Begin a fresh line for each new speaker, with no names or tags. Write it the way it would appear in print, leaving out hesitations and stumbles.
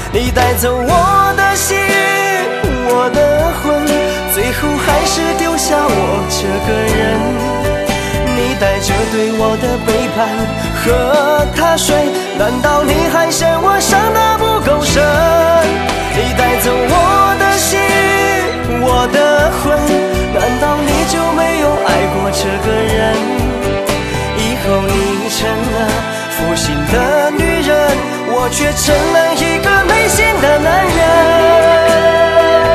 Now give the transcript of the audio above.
你带走我的心，我的魂，最后还是丢下我这个人。你带着对我的背叛和他睡，难道你还嫌我伤得不够深？你带走我的心，我的魂，难道你就没有爱过这个人？以后你成了负心的女人，我却成了一个没